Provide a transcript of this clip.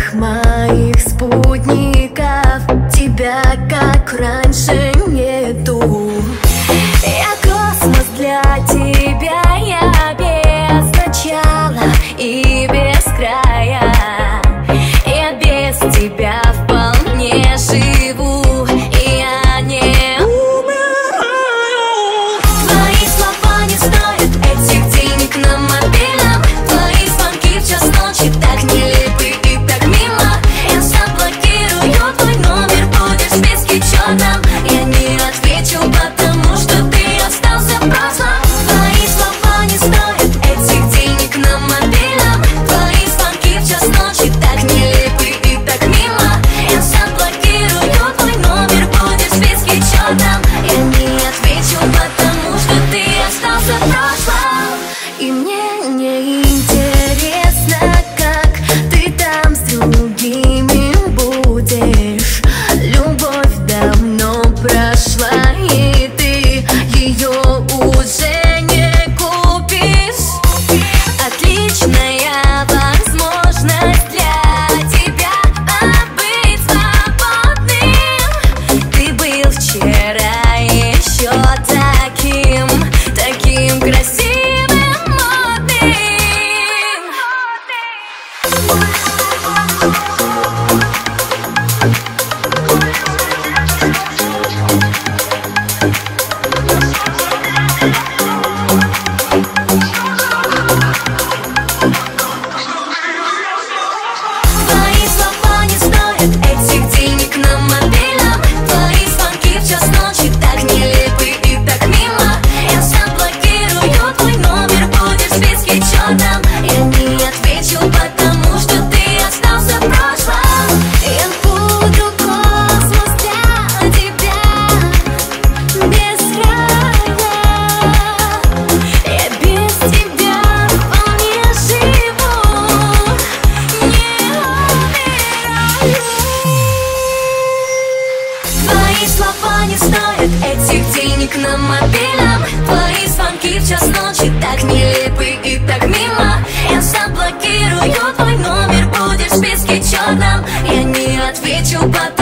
всех моих спутников тебя, как раньше, нету. Я космос для тебя, я без начала и без края. Я без тебя вполне живу, и я не умираю. Твои слова не стоят этих денег на мобильном. Твои звонки в час ночи так нелепы и так мимо. Я заблокирую твой номер, будешь в списке черном. Я не отвечу, потому что ты остался в прошлом. Твои слова не стоят этих денег на мобильном. Твои звонки в час ночи так нелепы и так мимо. Я заблокирую твой номер, будешь в списке черном. Я не отвечу, потому что ты остался в прошлом. И мне не интересно, как ты там с другими будешь. Любовь давно прошла, и ты ее уже не купишь. Отличная возможность для тебя побыть свободным. Ты был вчера еще таким красивым, модным. Твои слова не стоят этих денег на мобильном. Твои звонки в час ночи так нелепы и так мимо. Я заблокирую твой номер, будешь в списке черном. Я не отвечу, потому что ты остался в прошлом. Я буду космос для тебя, без края. Я без тебя вполне живу, не умираю. Твои слова не стоят этих денег на мобильном. Твои звонки в час ночи так нелепы и так мимо. Я заблокирую твой номер, будешь в списке черном. Я не отвечу, потому